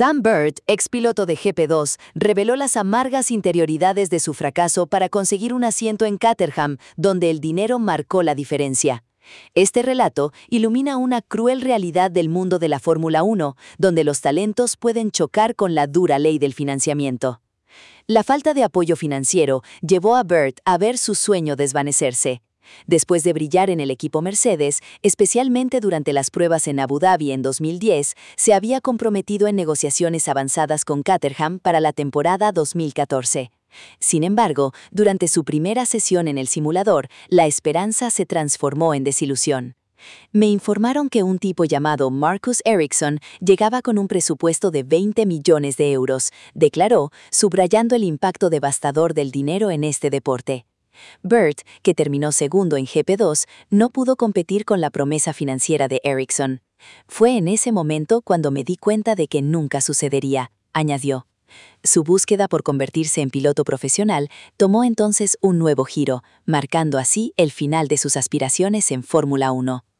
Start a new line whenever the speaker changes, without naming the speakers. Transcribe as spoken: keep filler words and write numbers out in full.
Sam Bird, expiloto de G P dos, reveló las amargas interioridades de su fracaso para conseguir un asiento en Caterham, donde el dinero marcó la diferencia. Este relato ilumina una cruel realidad del mundo de la Fórmula uno, donde los talentos pueden chocar con la dura ley del financiamiento. La falta de apoyo financiero llevó a Bird a ver su sueño desvanecerse. Después de brillar en el equipo Mercedes, especialmente durante las pruebas en Abu Dhabi en dos mil diez, se había comprometido en negociaciones avanzadas con Caterham para la temporada dos mil catorce. Sin embargo, durante su primera sesión en el simulador, la esperanza se transformó en desilusión. Me informaron que un tipo llamado Marcus Ericsson llegaba con un presupuesto de veinte millones de euros, declaró, subrayando el impacto devastador del dinero en este deporte. Bird, que terminó segundo en G P dos, no pudo competir con la promesa financiera de Ericsson. Fue en ese momento cuando me di cuenta de que nunca sucedería, añadió. Su búsqueda por convertirse en piloto profesional tomó entonces un nuevo giro, marcando así el final de sus aspiraciones en Fórmula uno.